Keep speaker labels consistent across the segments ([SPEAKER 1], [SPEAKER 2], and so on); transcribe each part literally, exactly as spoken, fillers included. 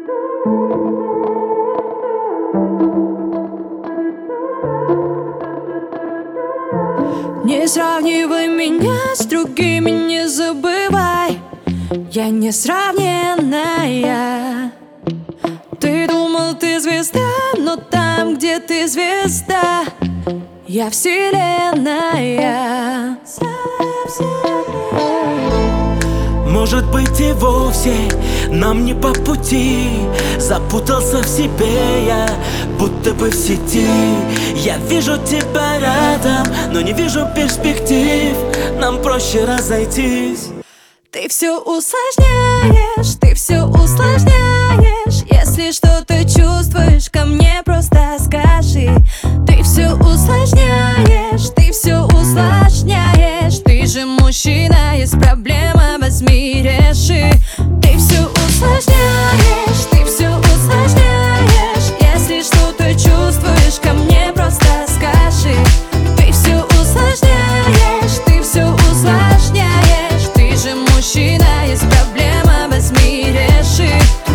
[SPEAKER 1] Не сравнивай меня с другими, не забывай, я несравненная. Ты думал, ты звезда, но там, где ты звезда, я вселенная.
[SPEAKER 2] Может быть и вовсе нам не по пути. Запутался в себе я, будто бы в сети. Я вижу тебя рядом, но не вижу перспектив. Нам проще разойтись.
[SPEAKER 1] Ты все усложняешь, ты все усложняешь. Если что-то чувствуешь, ко мне просто скажи. Ты все усложняешь, ты все усложняешь. Ты же мужчина, есть проблема, возьми, реши. Ты все усложняешь, ты все усложняешь. Если что-то чувствуешь, ко мне просто скажи. Ты все усложняешь, ты все усложняешь. Ты же мужчина, есть проблема, возьми, реши.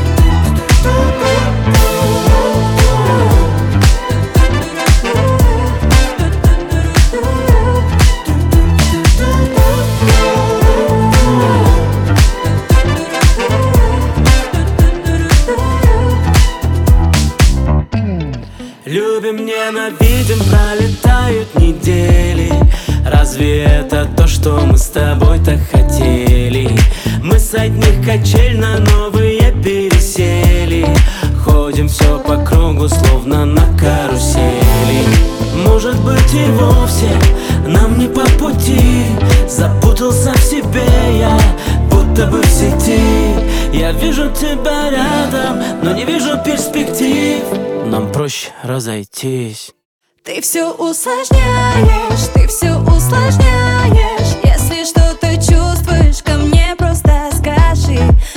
[SPEAKER 2] Любим, ненавидим, пролетают недели. Разве это то, что мы с тобой так хотели? Мы с одних качель на новые пересели. Ходим все по кругу, словно на карусели. Может быть и вовсе нам не по пути. Запутался в себе я, будто бы в сети. Я вижу тебя рядом, но не вижу перспектив. Нам проще разойтись.
[SPEAKER 1] Ты все усложняешь, ты все усложняешь. Если что-то чувствуешь, ко мне просто скажи.